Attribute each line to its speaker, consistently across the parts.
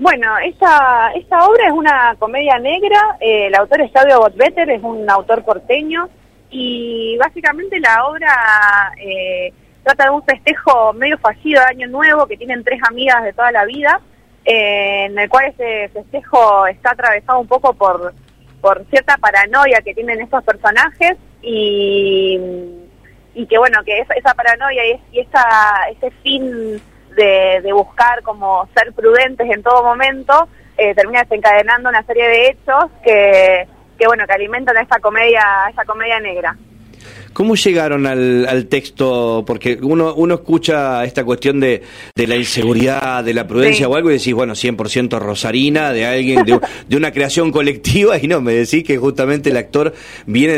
Speaker 1: Bueno, esta obra es una comedia negra, el autor es Claudio Gottbetter, es un autor porteño, y básicamente la obra trata de un festejo medio fallido de Año Nuevo que tienen tres amigas de toda la vida, en el cual ese festejo está atravesado un poco por cierta paranoia que tienen estos personajes y que bueno, que esa paranoia y ese fin de buscar como ser prudentes en todo momento termina desencadenando una serie de hechos que bueno, que alimentan esa comedia negra.
Speaker 2: ¿Cómo llegaron al texto? Porque uno escucha esta cuestión de la inseguridad, de la prudencia, sí, o algo, y decís, bueno, 100% rosarina, de alguien, de una creación colectiva, y no, me decís que justamente el actor viene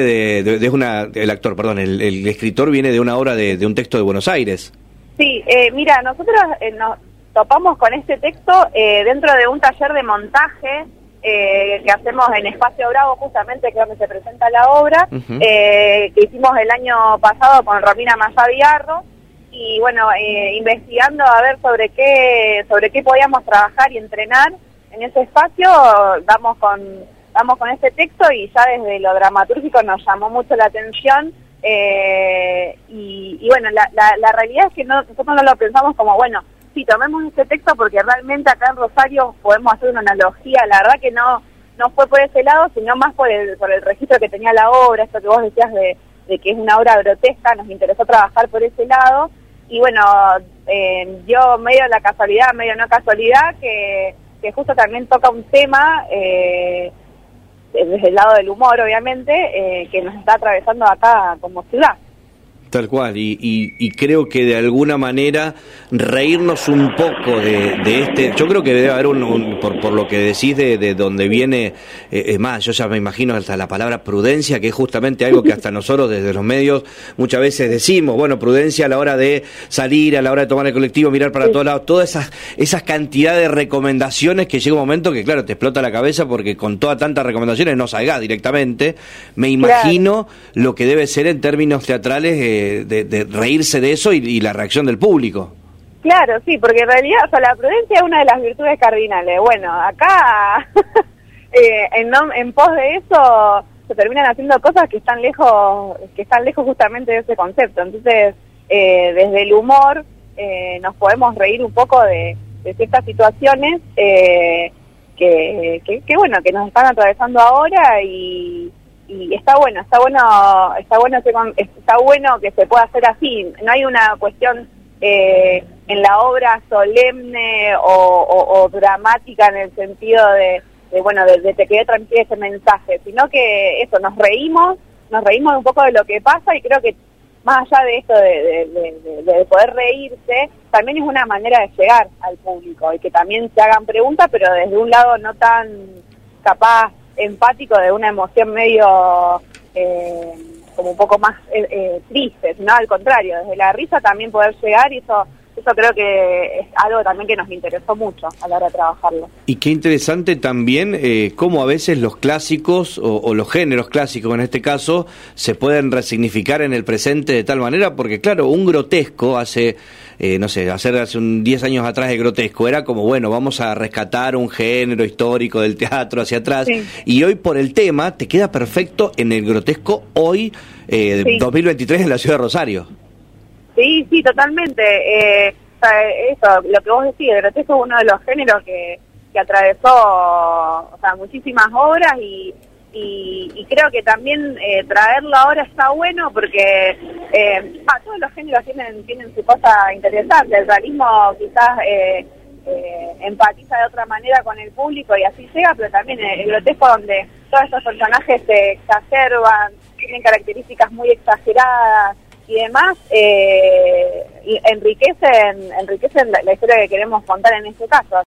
Speaker 2: el escritor viene de una obra de un texto de Buenos Aires. Sí,
Speaker 1: mira, nosotros nos topamos con este texto dentro de un taller de montaje que hacemos en Espacio Bravo, justamente, que es donde se presenta la obra, que hicimos el año pasado con Romina Mayaviarro, y bueno, investigando a ver sobre qué podíamos trabajar y entrenar en ese espacio, damos con este texto, y ya desde lo dramatúrgico nos llamó mucho la atención, y bueno, la realidad es que nosotros no lo pensamos como, bueno, sí, tomemos este texto porque realmente acá en Rosario podemos hacer una analogía. La verdad que no fue por ese lado, sino más por el registro que tenía la obra, esto que vos decías de que es una obra grotesca, nos interesó trabajar por ese lado, y bueno, yo medio la casualidad, medio no casualidad, que justo también toca un tema, desde el lado del humor obviamente, que nos está atravesando acá como ciudad.
Speaker 2: Tal cual, y creo que de alguna manera reírnos un poco de este, yo creo que debe haber por lo que decís de donde viene, es más, yo ya me imagino hasta la palabra prudencia, que es justamente algo que hasta nosotros desde los medios muchas veces decimos, bueno, prudencia a la hora de salir, a la hora de tomar el colectivo, mirar para todos lados, todas esas cantidades de recomendaciones que llega un momento que claro, te explota la cabeza porque con todas tantas recomendaciones no salgas directamente, me imagino lo que debe ser en términos teatrales, de reírse de eso y la reacción del público.
Speaker 1: Claro, sí, porque en realidad, o sea, la prudencia es una de las virtudes cardinales. Bueno, acá en pos de eso se terminan haciendo cosas que están lejos justamente de ese concepto. Entonces, desde el humor nos podemos reír un poco de ciertas situaciones que bueno, que nos están atravesando ahora y está bueno que se pueda hacer así. No hay una cuestión en la obra solemne o dramática en el sentido de te quedé tranquila ese mensaje, sino que eso, nos reímos un poco de lo que pasa, y creo que más allá de esto de poder reírse, también es una manera de llegar al público y que también se hagan preguntas, pero desde un lado no tan capaz empático, de una emoción medio como un poco más triste, sino al contrario, desde la risa también poder llegar, y eso creo que es algo también que nos interesó mucho a la hora de trabajarlo.
Speaker 2: Y qué interesante también cómo a veces los clásicos o los géneros clásicos en este caso se pueden resignificar en el presente de tal manera, porque claro, un grotesco hace 10 años atrás el grotesco era como, bueno, vamos a rescatar un género histórico del teatro hacia atrás, sí, y hoy por el tema te queda perfecto en el grotesco hoy, sí, 2023 en la ciudad de Rosario.
Speaker 1: Sí, totalmente. Eso, lo que vos decís, el grotesco es uno de los géneros que atravesó, muchísimas obras, y creo que también traerlo ahora está bueno porque todos los géneros tienen su cosa interesante. El realismo quizás empatiza de otra manera con el público y así llega, pero también el grotesco, donde todos estos personajes se exacerban, tienen características muy exageradas y demás, y enriquecen la historia que queremos contar en este caso.